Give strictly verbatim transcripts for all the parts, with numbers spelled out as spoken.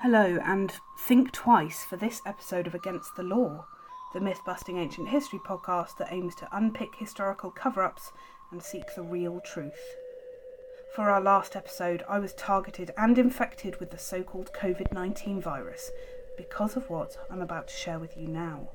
Hello, and think twice for this episode of Against the Law, the myth-busting ancient history podcast that aims to unpick historical cover-ups and seek the real truth. For our last episode, I was targeted and infected with the so-called covid nineteen virus because of what I'm about to share with you now.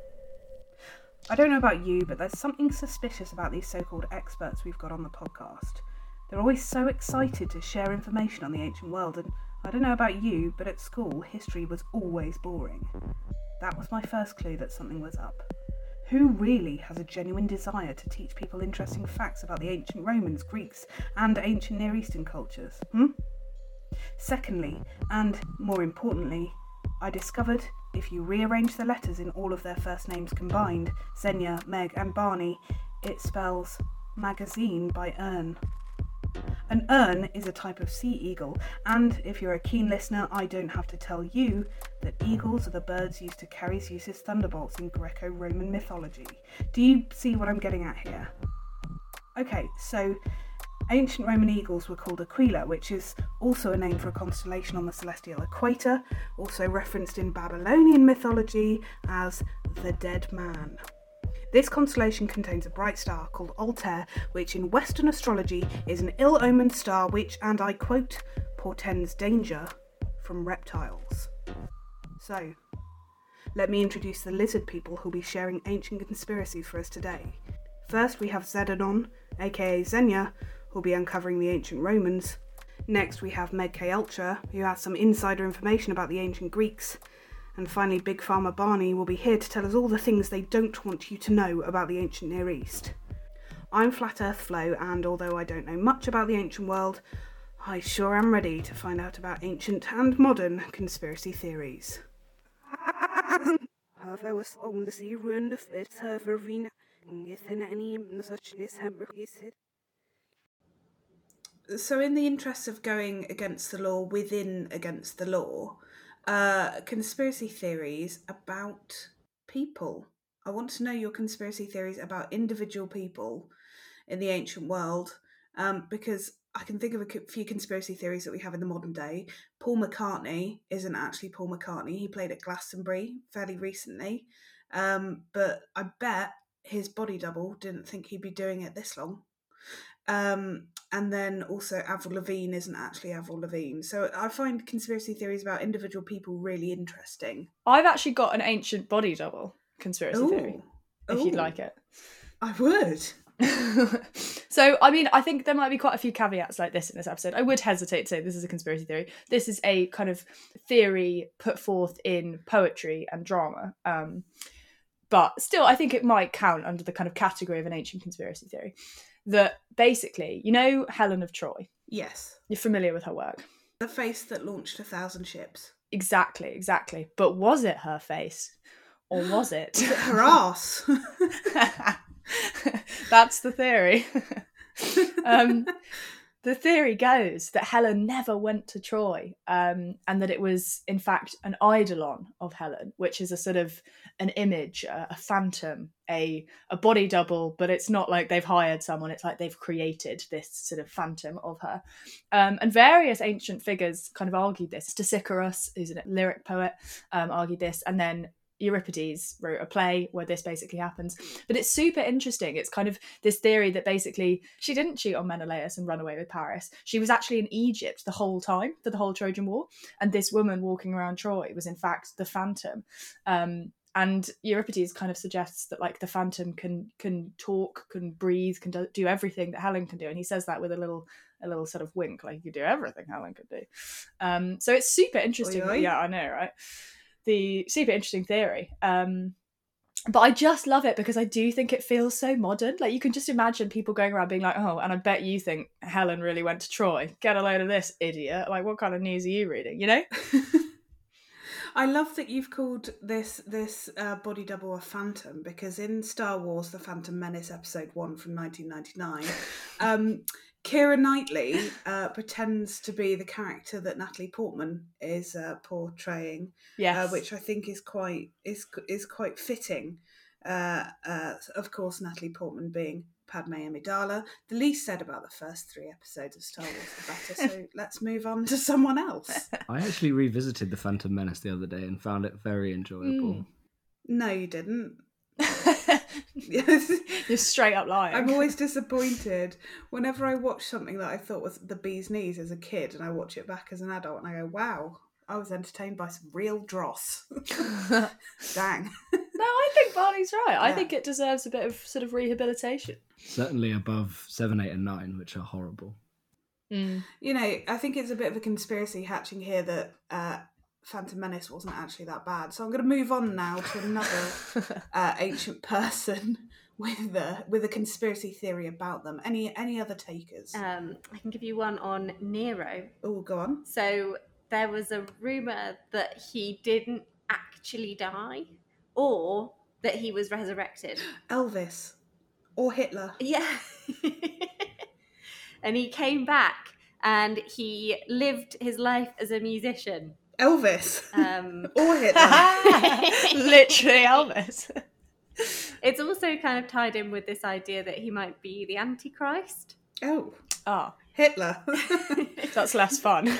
I don't know about you, but there's something suspicious about these so-called experts we've got on the podcast. They're always so excited to share information on the ancient world, and I don't know about you, but at school, history was always boring. That was my first clue that something was up. Who really has a genuine desire to teach people interesting facts about the ancient Romans, Greeks, and ancient Near Eastern cultures? Hmm? Secondly, and more importantly, I discovered if you rearrange the letters in all of their first names combined, Xenia, Meg, and Barney, it spells magazine by Ern. An ern is a type of sea eagle, and if you're a keen listener, I don't have to tell you that eagles are the birds used to carry Zeus's thunderbolts in Greco-Roman mythology. Do you see what I'm getting at here? Okay, so ancient Roman eagles were called aquila, which is also a name for a constellation on the celestial equator, also referenced in Babylonian mythology as the dead man. This constellation contains a bright star called Altair, which in Western astrology is an ill-omened star which, and I quote, portends danger from reptiles. So, let me introduce the lizard people who'll be sharing ancient conspiracies for us today. First we have Zedanon, aka Xenia, who'll be uncovering the ancient Romans. Next we have Meg K. Ultra, who has some insider information about the ancient Greeks. And finally, Big Pharma Barney will be here to tell us all the things they don't want you to know about the ancient Near East. I'm Flat Earth Flo, and although I don't know much about the ancient world, I sure am ready to find out about ancient and modern conspiracy theories. So in the interest of going against the law within Against the Law, Uh, conspiracy theories about people. I want to know your conspiracy theories about individual people in the ancient world, um, because I can think of a few conspiracy theories that we have in the modern day. Paul McCartney isn't actually Paul McCartney. He played at Glastonbury fairly recently, um, but I bet his body double didn't think he'd be doing it this long. Um, and then also Avril Lavigne isn't actually Avril Lavigne. So I find conspiracy theories about individual people really interesting. I've actually got an ancient body double conspiracy Ooh. theory, if Ooh. you'd like it. I would. So, I mean, I think there might be quite a few caveats like this in this episode. I would hesitate to say this is a conspiracy theory. This is a kind of theory put forth in poetry and drama. Um, but still, I think it might count under the kind of category of an ancient conspiracy theory. That basically, you know Helen of Troy? Yes. You're familiar with her work. The face that launched a thousand ships. Exactly, exactly. But was it her face? Or was it? Was it her ass? That's the theory. um, the theory goes that Helen never went to Troy, um, and that it was, in fact, an eidolon of Helen, which is a sort of an image, a, a phantom, a a body double, but it's not like they've hired someone, it's like they've created this sort of phantom of her. Um, and various ancient figures kind of argued this. Stesichorus, who's a lyric poet, um, argued this, and then Euripides wrote a play where this basically happens. But it's super interesting. It's kind of this theory that basically she didn't cheat on Menelaus and run away with Paris. She was actually in Egypt the whole time for the whole Trojan War. And this woman walking around Troy was in fact the Phantom. Um, and Euripides kind of suggests that like the Phantom can can talk, can breathe, can do, do everything that Helen can do. And he says that with a little a little sort of wink, like you do everything Helen could do. Um, so it's super interesting. Oi, oi. Yeah, I know, right? The super interesting theory. Um, but I just love it because I do think it feels so modern. Like you can just imagine people going around being like, oh, and I bet you think Helen really went to Troy. Get a load of this, idiot. Like, what kind of news are you reading, you know? I love that you've called this this uh, body double a phantom, because in Star Wars The Phantom Menace episode one from nineteen ninety-nine, um, Keira Knightley uh, pretends to be the character that Natalie Portman is uh, portraying, yes. uh, which I think is quite is is quite fitting. Uh, uh, of course, Natalie Portman being Padme Amidala. The least said about the first three episodes of Star Wars, the better. So let's move on to someone else. I actually revisited The Phantom Menace the other day and found it very enjoyable. Mm. No, you didn't. You're straight up lying. I'm always disappointed whenever I watch something that I thought was the bee's knees as a kid and I watch it back as an adult and I go, wow, I was entertained by some real dross. Dang. No, I think Barney's right. I Yeah. think it deserves a bit of sort of rehabilitation. Certainly above seven, eight and nine, which are horrible. Mm. You know, I think it's a bit of a conspiracy hatching here that uh, Phantom Menace wasn't actually that bad. So I'm going to move on now to another uh, ancient person with a, with a conspiracy theory about them. Any any other takers? Um, I can give you one on Nero. Oh, go on. So there was a rumour that he didn't actually die or that he was resurrected. Elvis. Or Hitler. Yeah. And he came back and he lived his life as a musician. Elvis. Um, or Hitler. Literally Elvis. it's also kind of tied in with this idea that he might be the Antichrist. Oh, Oh, Hitler. that's less fun.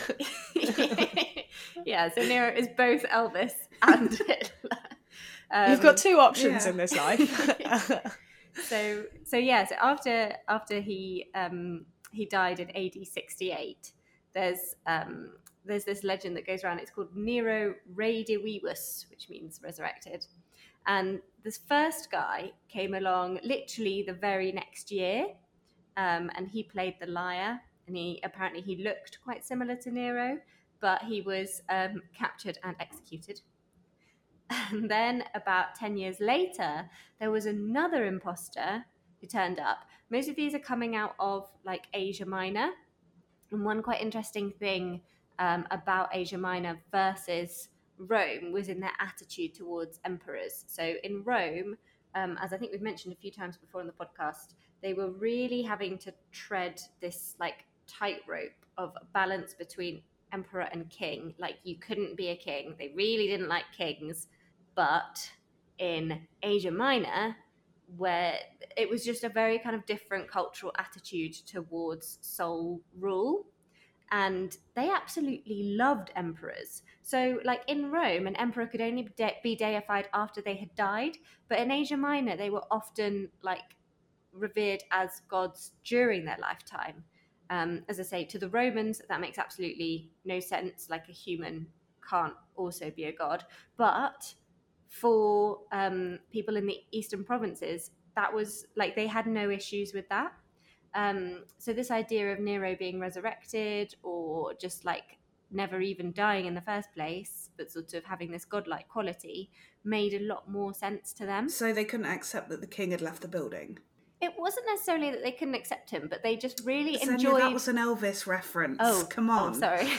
Yeah, so Nero is both Elvis and Hitler. Um, You've got two options yeah. in this life. so so yeah so after after he um he died in A D sixty-eight, there's um there's this legend that goes around. It's called Nero Redivivus, which means resurrected. And this first guy came along literally the very next year, um and he played the lyre, and he apparently he looked quite similar to Nero, but he was um captured and executed. And then about ten years later, there was another imposter who turned up. Most of these are coming out of like Asia Minor. And one quite interesting thing um, about Asia Minor versus Rome was in their attitude towards emperors. So in Rome, um, as I think we've mentioned a few times before in the podcast, they were really having to tread this like tightrope of balance between emperor and king. Like you couldn't be a king. They really didn't like kings. But in Asia Minor, where it was just a very kind of different cultural attitude towards sole rule, and they absolutely loved emperors. So like in Rome, an emperor could only de- be deified after they had died, but in Asia Minor, they were often like revered as gods during their lifetime. Um, as I say, to the Romans, that makes absolutely no sense. Like a human can't also be a god. But for um, people in the eastern provinces, that was like they had no issues with that. Um, so this idea of Nero being resurrected or just like never even dying in the first place, but sort of having this godlike quality, made a lot more sense to them. So they couldn't accept that the king had left the building. It wasn't necessarily that they couldn't accept him, but they just really Sonia, enjoyed. that was an Elvis reference. Oh, come on. Oh, sorry.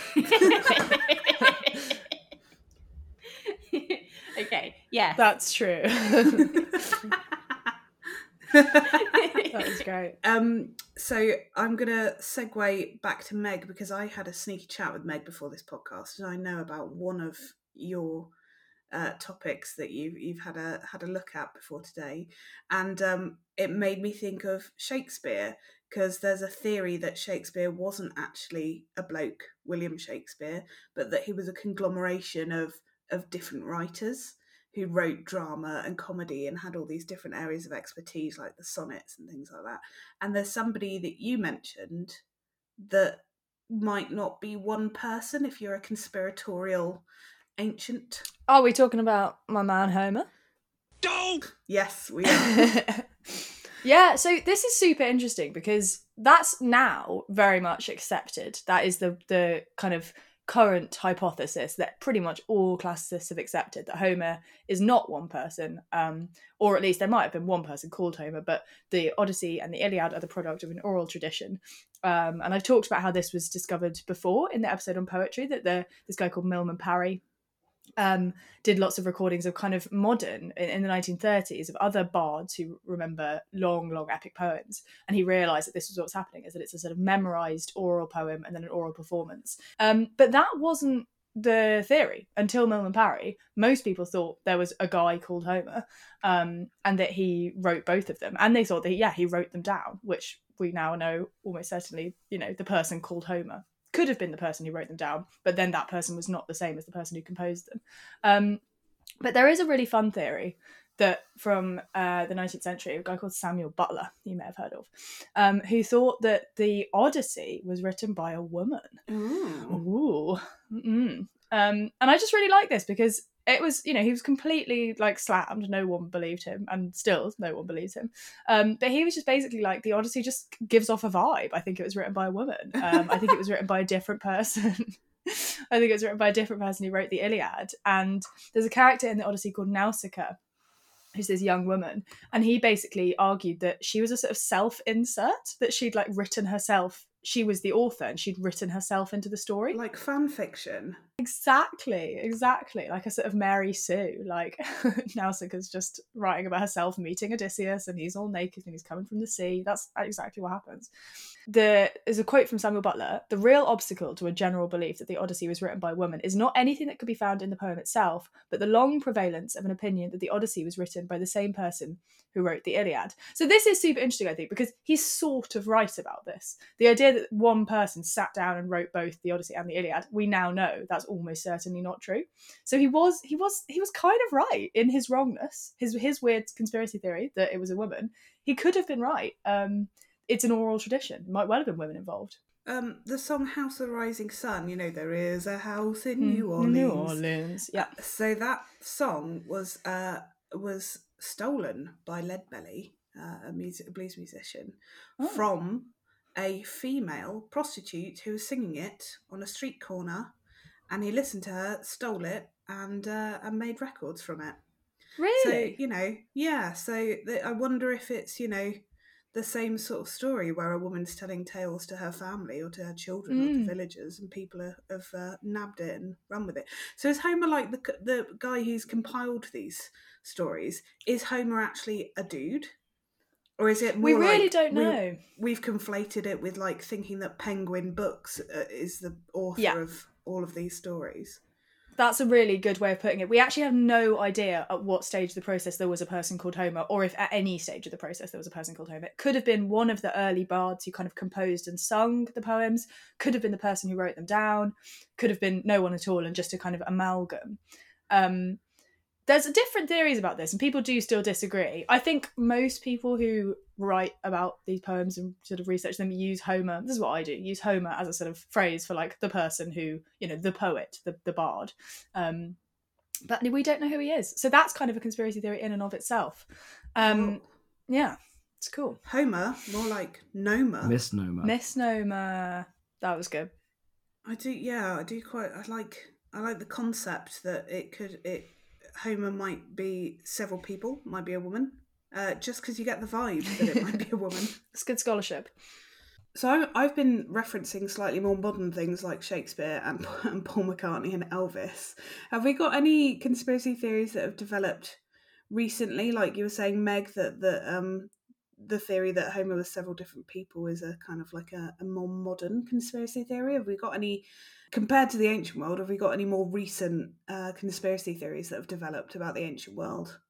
Okay, yeah. That's true. That was great. Um, so I'm going to segue back to Meg because I had a sneaky chat with Meg before this podcast, and I know about one of your uh, topics that you've you've had a had a look at before today, and um, it made me think of Shakespeare, because there's a theory that Shakespeare wasn't actually a bloke, William Shakespeare, but that he was a conglomeration of of different writers who wrote drama and comedy and had all these different areas of expertise like the sonnets and things like that. And there's somebody that you mentioned that might not be one person if you're a conspiratorial ancient. Are we talking about my man Homer? Don't! Yes, we are. Yeah, so this is super interesting because that's now very much accepted. That is the the kind of current hypothesis that pretty much all classicists have accepted, that Homer is not one person, um, or at least there might have been one person called Homer, but the Odyssey and the Iliad are the product of an oral tradition. Um, and I've talked about how this was discovered before in the episode on poetry, that the this guy called Milman Parry um, did lots of recordings of kind of modern, in, in the nineteen thirties, of other bards who remember long, long epic poems. And he realised that this was what's happening, is that it's a sort of memorised oral poem and then an oral performance. Um, but that wasn't the theory until Milman Parry. Most people thought there was a guy called Homer, um, and that he wrote both of them, and they thought that yeah he wrote them down, which we now know almost certainly, you know, the person called Homer could have been the person who wrote them down, but then that person was not the same as the person who composed them. Um, but there is a really fun theory that from uh, the nineteenth century, a guy called Samuel Butler, you may have heard of, um, who thought that the Odyssey was written by a woman. Ooh. Ooh. Um, and I just really like this because it was, you know, he was completely like slammed. No one believed him, and still no one believes him. Um, but he was just basically like, the Odyssey just gives off a vibe. I think it was written by a woman. Um, I think it was written by a different person. I think it was written by a different person who wrote the Iliad. And there's a character in the Odyssey called Nausicaa, who's this young woman, and he basically argued that she was a sort of self-insert, that she'd like written herself, she was the author and she'd written herself into the story. Like fan fiction. Exactly, exactly. Like a sort of Mary Sue, like Nausicaa's just writing about herself meeting Odysseus and he's all naked and he's coming from the sea. That's exactly what happens. The, there's a quote from Samuel Butler: "The real obstacle to a general belief that the Odyssey was written by a woman is not anything that could be found in the poem itself, but the long prevalence of an opinion that the Odyssey was written by the same person who wrote the Iliad." So this is super interesting, I think, because he's sort of right about this. The idea that one person sat down and wrote both the Odyssey and the Iliad, we now know that's almost certainly not true. So he was he was he was kind of right in his wrongness, his his weird conspiracy theory that it was a woman. He could have been right. Um, it's an oral tradition. Might well have been women involved. Um, the song "House of the Rising Sun," you know, there is a house in Mm, New Orleans. New Orleans, yeah. Uh, so that song was uh was stolen by Leadbelly, uh, a music a blues musician, Oh. from a female prostitute who was singing it on a street corner, and he listened to her, stole it, and uh, and made records from it. Really? So, you know, yeah. So the, I wonder if it's, you know, the same sort of story where a woman's telling tales to her family or to her children or Mm. to villagers, and people are, have uh, nabbed it and run with it. So is Homer like the the guy who's compiled these stories? Is Homer actually a dude? Or is it more We really like don't we- know. We've conflated it with like thinking that Penguin Books uh, is the author Yeah. of all of these stories. That's a really good way of putting it. We actually have no idea at what stage of the process there was a person called Homer, or if at any stage of the process there was a person called Homer. It could have been one of the early bards who kind of composed and sung the poems, could have been the person who wrote them down, could have been no one at all and just a kind of amalgam. Um, there's different theories about this, and people do still disagree. I think most people who write about these poems and sort of research them use Homer, this is what I do, use Homer as a sort of phrase for like the person who, you know, the poet, the, the bard. Um, but we don't know who he is. So that's kind of a conspiracy theory in and of itself. Um, Well, yeah, it's cool. Homer, more like Noma. Misnomer. Misnomer. That was good. I do, yeah, I do quite. I like, I like the concept that it could, it Homer might be several people, might be a woman, uh, just because you get the vibe that it might be a woman. It's good scholarship. So I, I've been referencing slightly more modern things like Shakespeare and, and Paul McCartney and Elvis. Have we got any conspiracy theories that have developed recently? Like you were saying, Meg, that that um the theory that Homer was several different people is a kind of like a, a more modern conspiracy theory. Have we got any, compared to the ancient world, have we got any more recent uh, conspiracy theories that have developed about the ancient world?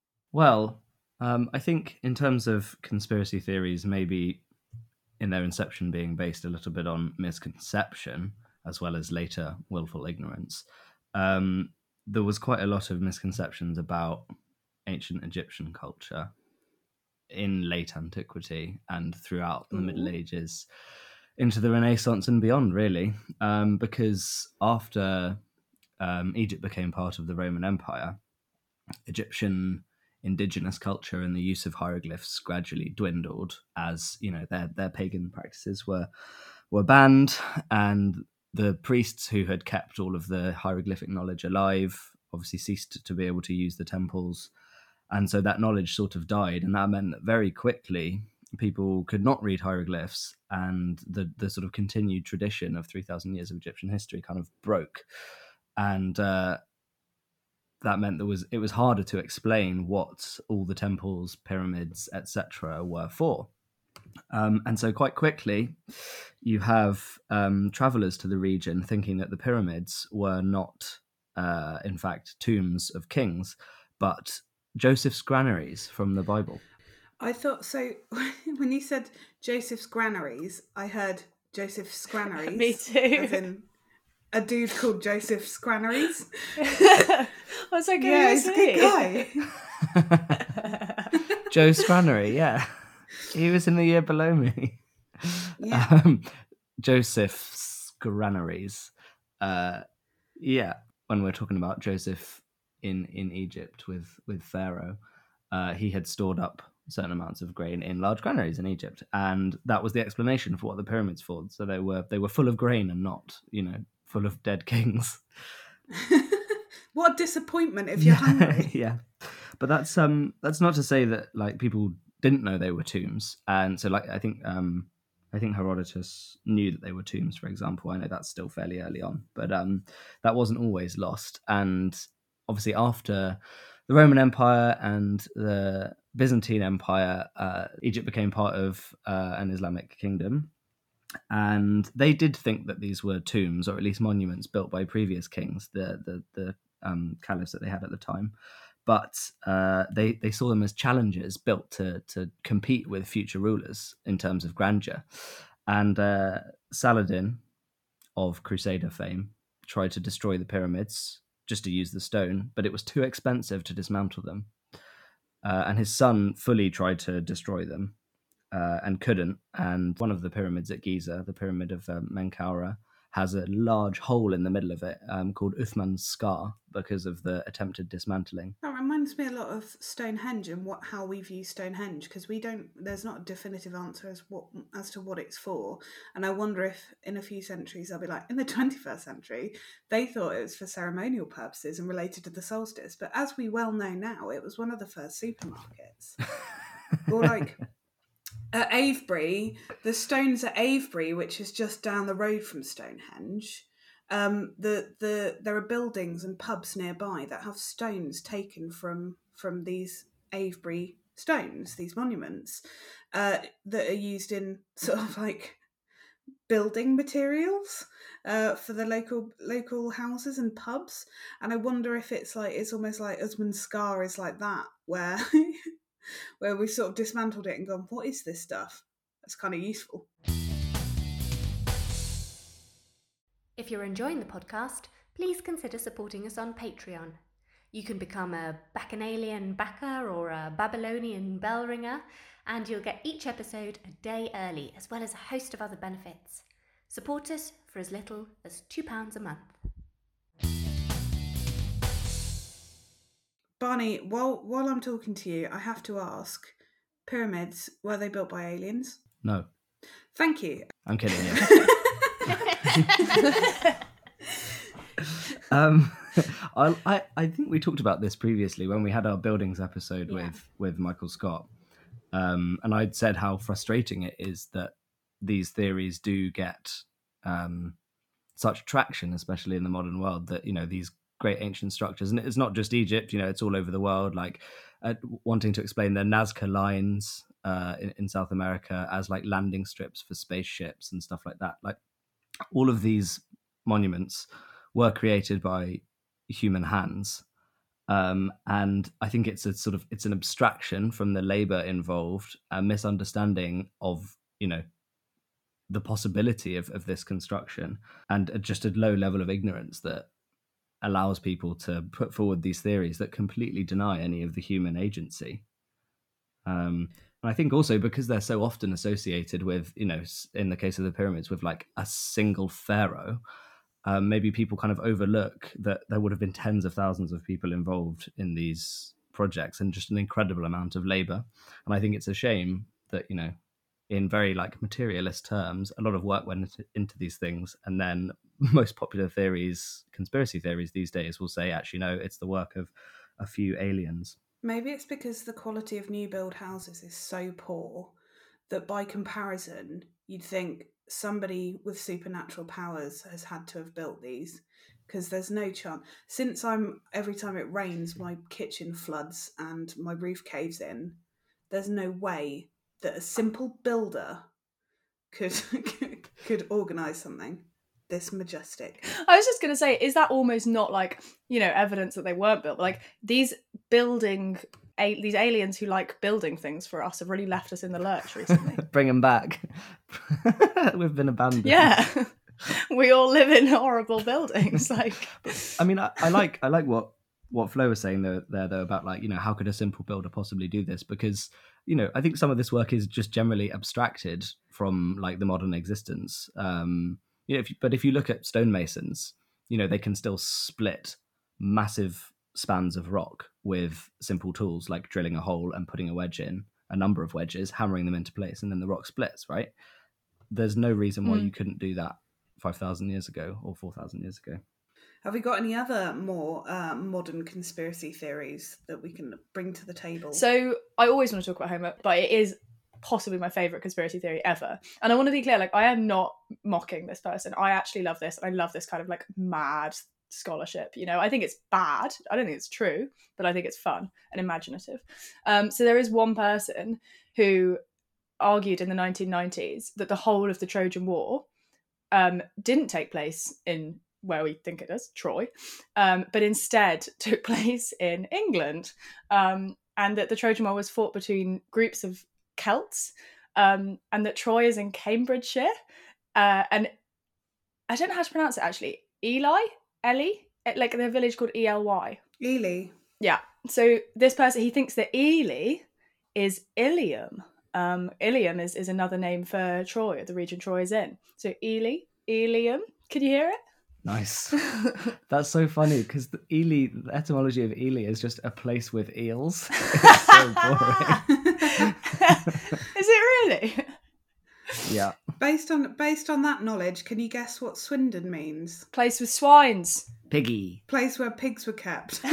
Well, um, I think in terms of conspiracy theories, maybe in their inception being based a little bit on misconception as well as later willful ignorance, um, there was quite a lot of misconceptions about ancient Egyptian culture in late antiquity and throughout the Ooh. Middle Ages into the Renaissance and beyond, really, um, because after um, Egypt became part of the Roman Empire, Egyptian indigenous culture and the use of hieroglyphs gradually dwindled as, you know, their their pagan practices were were banned, and the priests who had kept all of the hieroglyphic knowledge alive obviously ceased to be able to use the temples. And so that knowledge sort of died, and that meant that very quickly people could not read hieroglyphs, and the, the sort of continued tradition of three thousand years of Egyptian history kind of broke. And uh, that meant there was it was harder to explain what all the temples, pyramids, et cetera were for. Um, and so quite quickly, you have um, travelers to the region thinking that the pyramids were not, uh, in fact, tombs of kings, but Joseph's granaries from the Bible. I thought so. When you said Joseph's granaries, I heard Joseph's granaries. Me too. As in a dude called Joseph Scrannaries. I was like, Yeah, he's a good guy. Joe Scrannery, yeah. He was in the year below me. Yeah. Um, Joseph Scrannaries. Uh, yeah, when we're talking about Joseph in, in Egypt with, with Pharaoh, uh, he had stored up certain amounts of grain in large granaries in Egypt, and that was the explanation for what the pyramids for. So they were they were full of grain and not, you know, full of dead kings. What a disappointment if you're yeah, hungry. Yeah, but that's um that's not to say that like people didn't know they were tombs, and so like I think um I think Herodotus knew that they were tombs, for example. I know that's still fairly early on, but um that wasn't always lost. And obviously after the Roman Empire and the Byzantine Empire, uh, Egypt became part of uh, an Islamic kingdom. And they did think that these were tombs, or at least monuments built by previous kings, the the, the um, caliphs that they had at the time. But uh, they, they saw them as challenges built to, to compete with future rulers in terms of grandeur. And uh, Saladin, of Crusader fame, tried to destroy the pyramids just to use the stone, but it was too expensive to dismantle them. Uh, and his son fully tried to destroy them uh, and couldn't. And one of the pyramids at Giza, the pyramid of um, Menkaura, has a large hole in the middle of it um, called Uthman's Scar because of the attempted dismantling. That reminds me a lot of Stonehenge and what how we view Stonehenge, because we don't. There's not a definitive answer as what as to what it's for, and I wonder if in a few centuries they'll be like, in the twenty-first century they thought it was for ceremonial purposes and related to the solstice, but as we well know now, it was one of the first supermarkets. Or like at Avebury, the stones at Avebury, which is just down the road from Stonehenge. Um, the the there are buildings and pubs nearby that have stones taken from from these Avebury stones, these monuments, uh, that are used in sort of like building materials uh, for the local local houses and pubs. And I wonder if it's like it's almost like Uthman's Scar is like that, where where we sort of dismantled it and gone, what is this stuff? That's kind of useful. If you're enjoying the podcast, please consider supporting us on Patreon. You can become a Bacchanalian backer or a Babylonian bell ringer, and you'll get each episode a day early, as well as a host of other benefits. Support us for as little as two pounds a month. Barney, while while I'm talking to you, I have to ask, pyramids, were they built by aliens? No. Thank you. I'm kidding you. um, I, I I think we talked about this previously when we had our buildings episode Yeah. with, with Michael Scott. Um, and I'd said how frustrating it is that these theories do get um, such traction, especially in the modern world, that, you know, these great ancient structures, and it's not just Egypt, you know, it's all over the world, like uh, wanting to explain the Nazca lines uh, in, in South America as like landing strips for spaceships and stuff like that. Like all of these monuments were created by human hands. Um, and I think it's a sort of, it's an abstraction from the labor involved, a misunderstanding of, you know, the possibility of, of this construction, and just a low level of ignorance that allows people to put forward these theories that completely deny any of the human agency. Um, and I think also because they're so often associated with, you know, in the case of the pyramids, with like a single pharaoh, um, maybe people kind of overlook that there would have been tens of thousands of people involved in these projects and just an incredible amount of labor. And I think it's a shame that, you know, in very like materialist terms, a lot of work went into these things, and then most popular theories, conspiracy theories these days, will say, actually, no, it's the work of a few aliens. Maybe it's because the quality of new build houses is so poor that by comparison, you'd think somebody with supernatural powers has had to have built these, because there's no chance. Since I'm every time it rains, my kitchen floods and my roof caves in, there's no way that a simple builder could could organise something this majestic. I was just going to say, is that almost not like, you know, evidence that they weren't built? Like these building, a- these aliens who like building things for us have really left us in the lurch recently. Bring them back. We've been abandoned. Yeah. We all live in horrible buildings. Like, I mean, I, I like I like what what Flo was saying there, there though about like, you know, how could a simple builder possibly do this? Because, you know, I think some of this work is just generally abstracted from like the modern existence. Um, you know, if you, but if you look at stonemasons, you know, they can still split massive spans of rock with simple tools like drilling a hole and putting a wedge in, a number of wedges, hammering them into place, and then the rock splits, right? There's no reason why Mm. you couldn't do that five thousand years ago or four thousand years ago. Have we got any other more uh, modern conspiracy theories that we can bring to the table? so I always want to talk about Homer, but it is possibly my favourite conspiracy theory ever. And I want to be clear, like, I am not mocking this person. I actually love this. I love this kind of like mad scholarship. You know, I think it's bad. I don't think it's true, but I think it's fun and imaginative. Um, so there is one person who argued in the nineteen nineties that the whole of the Trojan War um, didn't take place in where we think it does, Troy, um, but instead took place in England, um, and that the Trojan War was fought between groups of Celts, um, and that Troy is in Cambridgeshire, uh, and I don't know how to pronounce it actually. Ely, Ellie, like the village called E L Y. Ely. Yeah. So this person, he thinks that Ely is Ilium. Um, Ilium is, is another name for Troy, the region Troy is in. So Ely, Ilium. Can you hear it? Nice. That's so funny because the Ely, the etymology of Ely is just a place with eels. It's so boring. Is it really? Yeah. Based on based on that knowledge, can you guess what Swindon means? Place with swines. Piggy. Place where pigs were kept.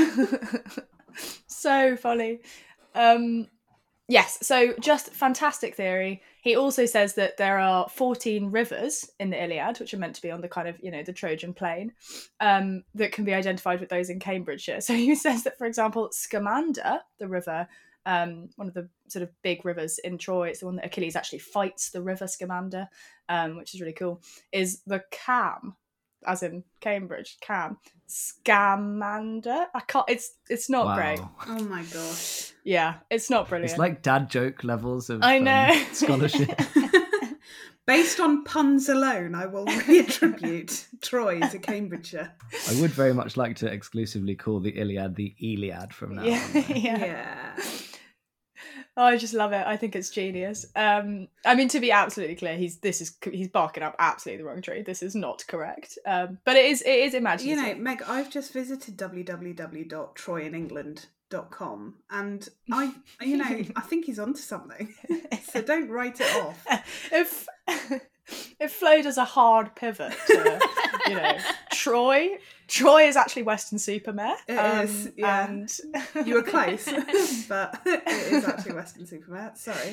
So funny. Um, yes, so just fantastic theory. He also says that there are fourteen rivers in the Iliad, which are meant to be on the kind of, you know, the Trojan plain, um, that can be identified with those in Cambridgeshire. So he says that, for example, Scamander, the river, um, one of the sort of big rivers in Troy, it's the one that Achilles actually fights, the river Scamander, um, which is really cool, is the Cam, as in Cambridge, Cam. Scamander? I can't, it's it's not Wow. great. Oh my gosh. Yeah, it's not brilliant. It's like dad joke levels of I know. um, scholarship. Based on puns alone, I will reattribute Troy to Cambridgeshire. I would very much like to exclusively call the Iliad the Iliad from now yeah, on. yeah. Yeah. Oh, I just love it. I think it's genius. Um, I mean, to be absolutely clear, he's this is he's barking up absolutely the wrong tree. This is not correct. Um, but it is it is You imaginative. know, Meg, I've just visited w w w dot troy in england dot com and I, you know, I think he's onto something. So don't write it off. if if Flo does a hard pivot to, you know, Troy, Troy is actually Weston-super-Mare. It um, is, yeah. And You were close, but it is actually Weston-super-Mare. Sorry.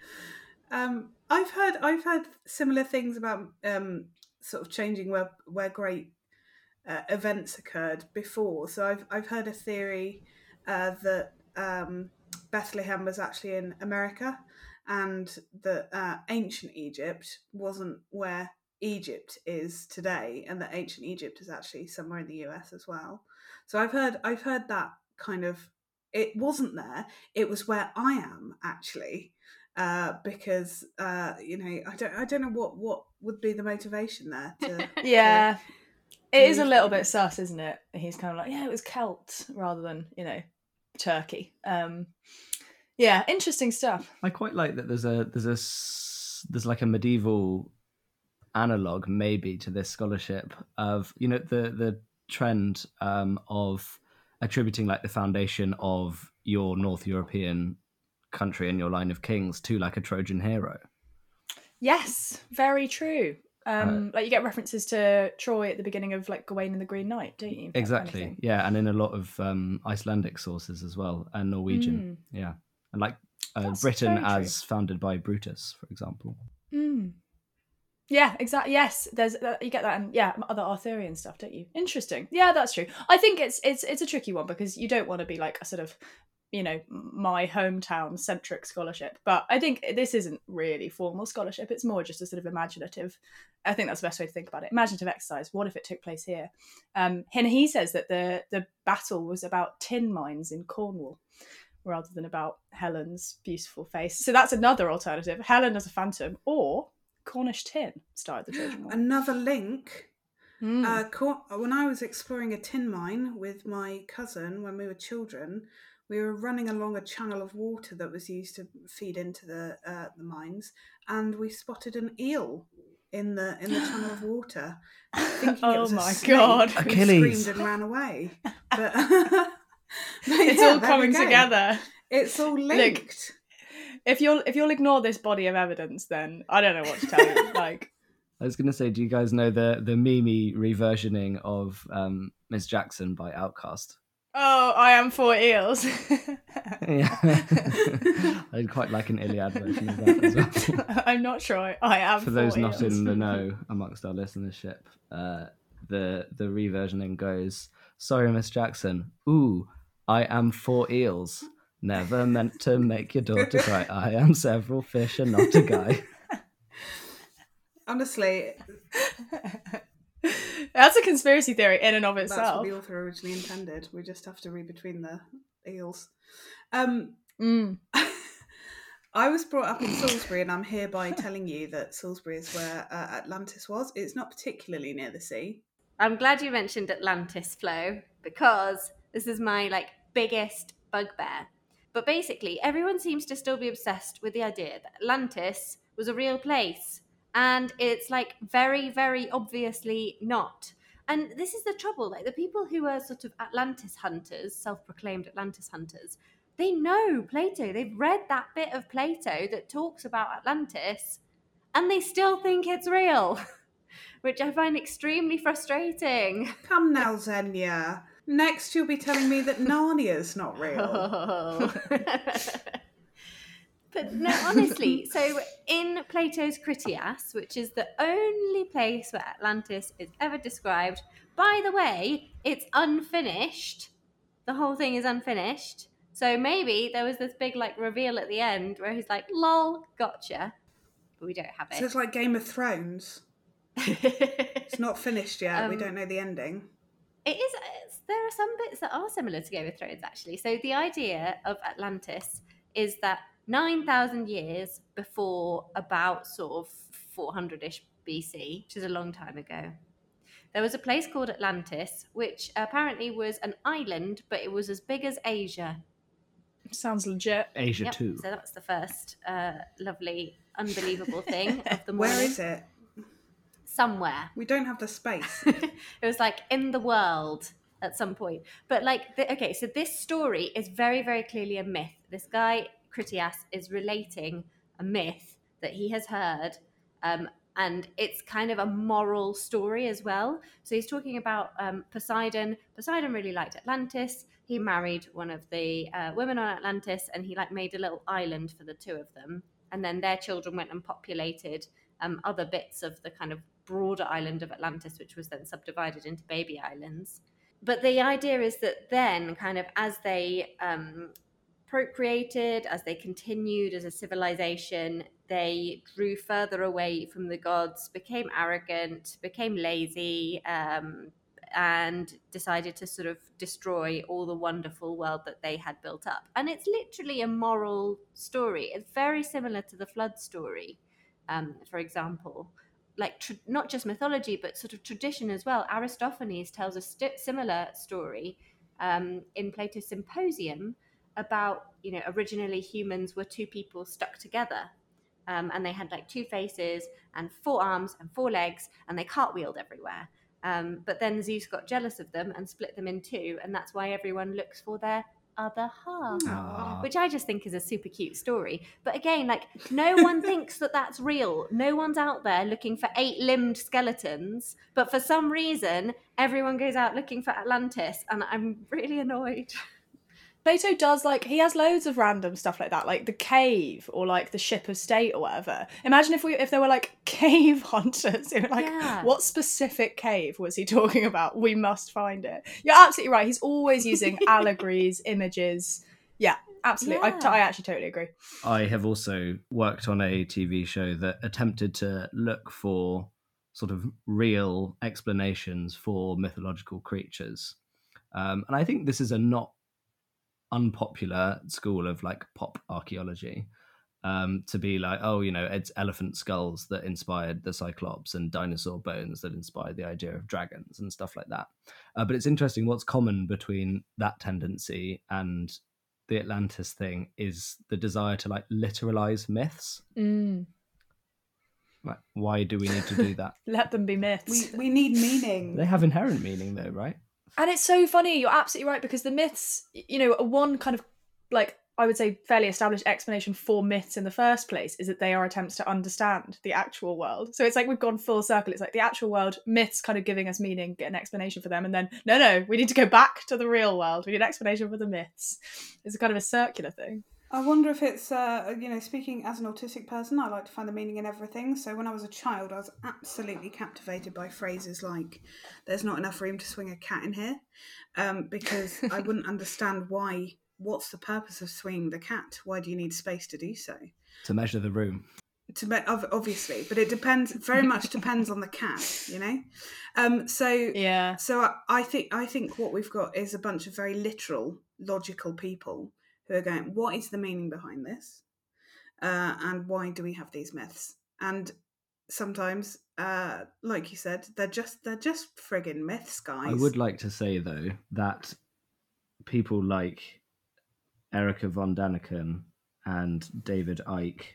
Um, I've heard I've heard similar things about um, sort of changing where where great uh, events occurred before. So I've I've heard a theory uh, that um, Bethlehem was actually in America, and that uh, ancient Egypt wasn't where Egypt is today, and that ancient Egypt is actually somewhere in the U S as well. So I've heard I've heard that kind of, it wasn't there, it was where I am actually, uh, because uh, you know, I don't I don't know what what would be the motivation there to yeah, to it is a move little things. bit sus, isn't it? He's kind of like, yeah, it was Celt rather than, you know, Turkey. Um, yeah, interesting stuff. I quite like that there's a there's a s- there's like a medieval analog maybe to this scholarship of, you know, the the trend um, of attributing like the foundation of your North European country and your line of kings to like a Trojan hero. Yes, very true. Um, like you get references to Troy at the beginning of like Gawain and the Green Knight, don't you? That kind of Exactly. thing. Yeah, and in a lot of um, Icelandic sources as well, and Norwegian. Yeah, and like uh, That's Britain very true. as founded by Brutus, for example. Mm. Yeah, exactly. Yes, there's uh, you get that, and yeah, other Arthurian stuff, don't you? Interesting. Yeah, that's true. I think it's it's it's a tricky one because you don't want to be like a sort of you know, my hometown centric scholarship. But I think this isn't really formal scholarship. It's more just a sort of imaginative, I think that's the best way to think about it. Imaginative exercise. What if it took place here? Um, and he says that the, the battle was about tin mines in Cornwall rather than about Helen's beautiful face. So that's another alternative. Helen as a phantom, or Cornish tin, starred the Trojan War. Another link. Mm. Uh, Cor- when I was exploring a tin mine with my cousin when we were children, we were running along a channel of water that was used to feed into the uh, the mines, and we spotted an eel in the in the channel of water. Thinking Oh it was a my snake, God. we Achilles. screamed and ran away. But, but It's yeah, all there we coming go. together. It's all linked. If you'll if you'll ignore this body of evidence, then I don't know what to tell you. Like, I was going to say, do you guys know the the Mimi reversioning of um, Miss Jackson by Outkast? oh, I am four eels. Yeah, I'd quite like an Iliad version of that as well. I'm not sure I, I am. For those four not eels. in the know amongst our listenership, uh, the the reversioning goes, "Sorry, Miss Jackson. Ooh, I am four eels. Never meant to make your daughter cry. I am several fish and not a guy." Honestly, That's a conspiracy theory in and of that's itself. what the author originally intended. We just have to read between the eels. Um, Mm. I was brought up in Salisbury, and I'm hereby telling you that Salisbury is where uh, Atlantis was. It's not particularly near the sea. I'm glad you mentioned Atlantis, Flo, because this is my like biggest bugbear. But basically, everyone seems to still be obsessed with the idea that Atlantis was a real place. And it's like very, very obviously not. And this is the trouble. Like the people who are sort of Atlantis hunters, self-proclaimed Atlantis hunters, they know Plato. They've read that bit of Plato that talks about Atlantis, and they still think it's real, which I find extremely frustrating. Come now, Xenia. Next, you'll be telling me that Narnia's not real. Oh. But no, honestly, so in Plato's Critias, which is the only place where Atlantis is ever described, by the way, it's unfinished. The whole thing is unfinished. So maybe there was this big like reveal at the end where he's like, lol, gotcha. But we don't have So it. it's like Game of Thrones. It's not finished yet. we Um, don't know the ending. It is. It's, there are some bits that are similar to Game of Thrones, actually. So the idea of Atlantis is that nine thousand years before about sort of four hundred-ish B C, which is a long time ago, there was a place called Atlantis, which apparently was an island, but it was as big as Asia. Sounds legit. Asia Yep, too. so that's the first uh, lovely, unbelievable thing of the morning. Where is it? Somewhere. We don't have the space. It was like in the world at some point. But like, the, okay, so this story is very, very clearly a myth. This guy, Critias, is relating a myth that he has heard. Um, and it's kind of a moral story as well. So he's talking about um, Poseidon. Poseidon really liked Atlantis. He married one of the uh, women on Atlantis, and he like made a little island for the two of them. And then their children went and populated um, other bits of the kind of broader island of Atlantis, which was then subdivided into baby islands. But the idea is that then, kind of as they um, procreated, as they continued as a civilization, they drew further away from the gods, became arrogant, became lazy, um, and decided to sort of destroy all the wonderful world that they had built up. And it's literally a moral story. It's very similar to the flood story, um, for example. Like tr- not just mythology, but sort of tradition as well. Aristophanes tells a st- similar story um, in Plato's Symposium about, you know, originally humans were two people stuck together. Um, and they had like two faces and four arms and four legs, and they cartwheeled everywhere. Um, but then Zeus got jealous of them and split them in two, and that's why everyone looks for their other half, Aww. which I just think is a super cute story. But again, like, no one thinks that that's real. No one's out there looking for eight-limbed skeletons, but for some reason, everyone goes out looking for Atlantis, and I'm really annoyed. Plato does, like, he has loads of random stuff like that, like the cave or like the ship of state or whatever. Imagine if we if there were like cave hunters. It were like, Yeah. What specific cave was he talking about? We must find it. You're absolutely right. He's always using allegories, images, Yeah, absolutely. Yeah. I, t- I actually totally agree. I have also worked on a T V show that attempted to look for sort of real explanations for mythological creatures. Um, and I think this is a not unpopular school of like pop archaeology. Um, to be like, oh, you know, it's elephant skulls that inspired the Cyclops and dinosaur bones that inspired the idea of dragons and stuff like that. Uh, but it's interesting what's common between that tendency and the Atlantis thing is the desire to like literalize myths. Mm. Like, why do we need to do that? Let them be myths. We we need meaning. They have inherent meaning though, right? And it's so funny, you're absolutely right, because the myths, you know, one kind of, like, I would say fairly established explanation for myths in the first place is that they are attempts to understand the actual world. So it's like we've gone full circle. It's like the actual world, myths kind of giving us meaning, get an explanation for them, and then, no, no, we need to go back to the real world. We need an explanation for the myths. It's a kind of a circular thing. I wonder if it's, uh, you know, speaking as an autistic person, I like to find the meaning in everything. So when I was a child, I was absolutely captivated by phrases like, there's not enough room to swing a cat in here, um, because I wouldn't understand why, what's the purpose of swinging the cat? Why do you need space to do so? To measure the room. To me- obviously, but it depends, very much depends on the cat, you know? Um, so Yeah. so I, I think I think what we've got is a bunch of very literal, logical people who are going, what is the meaning behind this? Uh, and why do we have these myths? And sometimes, uh, like you said, they're just they're just friggin' myths, guys. I would like to say though that people like Erica von Daniken and David Icke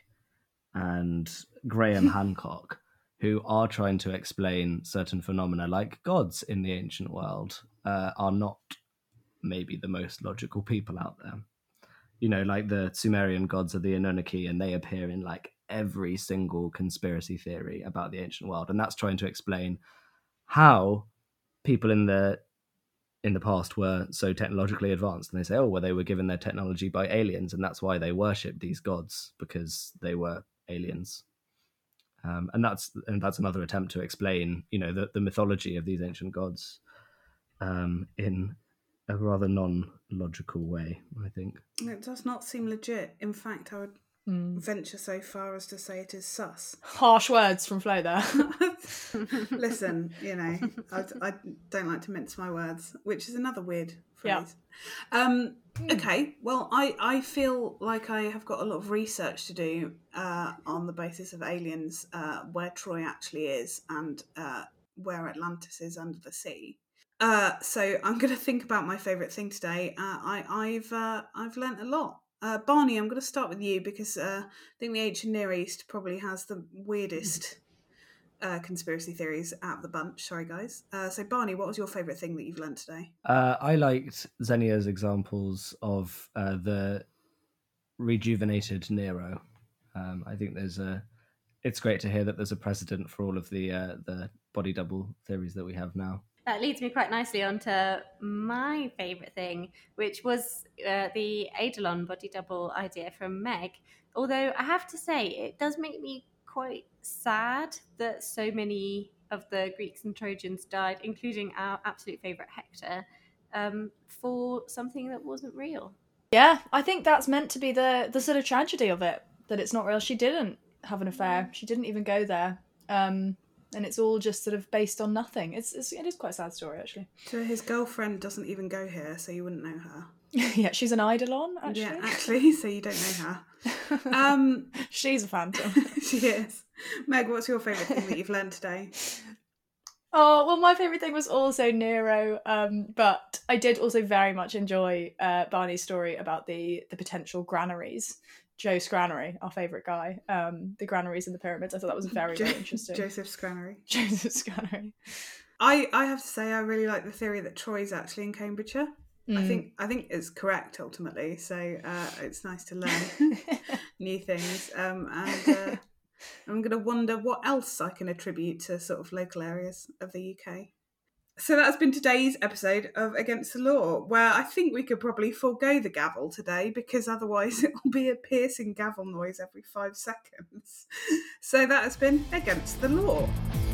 and Graham Hancock, who are trying to explain certain phenomena like gods in the ancient world, uh, are not maybe the most logical people out there. You know, like the Sumerian gods are the Anunnaki, and they appear in like every single conspiracy theory about the ancient world, and that's trying to explain how people in the in the past were so technologically advanced. And they say, oh, well, they were given their technology by aliens, and that's why they worshipped these gods, because they were aliens. Um, and that's and that's another attempt to explain, you know, the, the mythology of these ancient gods um, in a rather non-logical way, I think. It does not seem legit. In fact, I would Mm. venture so far as to say it is sus. Harsh words from Flo there. Listen, you know, I, I don't like to mince my words, which is another weird phrase. Yeah. Um, okay, well, I, I feel like I have got a lot of research to do uh, on the basis of aliens, uh, where Troy actually is and uh, where Atlantis is under the sea. Uh, so I'm going to think about my favourite thing today. Uh, I, I've uh, I've learnt a lot. Uh, Barney, I'm going to start with you because uh, I think the ancient Near East probably has the weirdest uh, conspiracy theories out of the bunch. Sorry, guys. Uh, so, Barney, what was your favourite thing that you've learnt today? Uh, I liked Xenia's examples of uh, the rejuvenated Nero. Um, I think there's a. It's great to hear that there's a precedent for all of the uh, the body double theories that we have now. That leads me quite nicely onto my favourite thing, which was uh, the Eidolon body double idea from Meg. Although I have to say, it does make me quite sad that so many of the Greeks and Trojans died, including our absolute favourite Hector, um, for something that wasn't real. Yeah, I think that's meant to be the the sort of tragedy of it, that it's not real. She didn't have an affair. She didn't even go there. Um, and it's all just sort of based on nothing. It's, it's it is quite a sad story, actually. So his girlfriend doesn't even go here, so you wouldn't know her. Yeah, she's an Eidolon, actually. Yeah, actually, so you don't know her. Um, she's a phantom. She is. Meg, what's your favourite thing that you've learned today? Oh, well, my favourite thing was also Nero, um, but I did also very much enjoy uh, Barney's story about the the potential granaries. Joe Scranary, our favourite guy, um, the granaries in the pyramids. I thought that was very, Jo- very interesting. Joseph Scranary. Joseph Scranary. I, I have to say I really like the theory that Troy's actually in Cambridgeshire. Mm. I think I think it's correct ultimately. So uh, it's nice to learn new things. Um, and uh, I'm going to wonder what else I can attribute to sort of local areas of the U K. So that's been today's episode of Against the Law, where I think we could probably forego the gavel today because otherwise it will be a piercing gavel noise every five seconds. So that has been Against the Law.